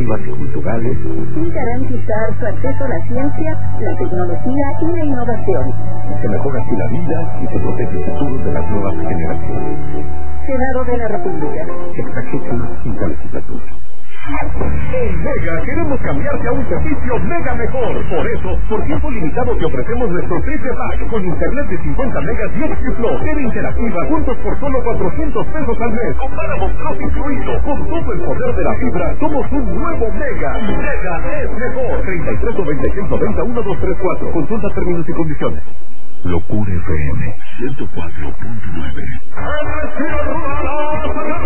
educativas y culturales, sin garantizar su acceso a la ciencia, la tecnología y la innovación. Se mejora así la vida y se protege el futuro de las nuevas generaciones. Senado de la República. Sexagésima quinta legislatura. En Mega queremos cambiarte a un servicio Mega mejor. Por eso, por tiempo limitado te ofrecemos nuestro triple pack con internet de 50 megas y XFlow, TV interactiva, juntos por solo 400 pesos al mes. Con Paramount Plus incluido. Con todo el poder de la fibra, somos un nuevo Mega. Mega es mejor. 3396901234. Consulta términos y condiciones. Locura FM 104.9.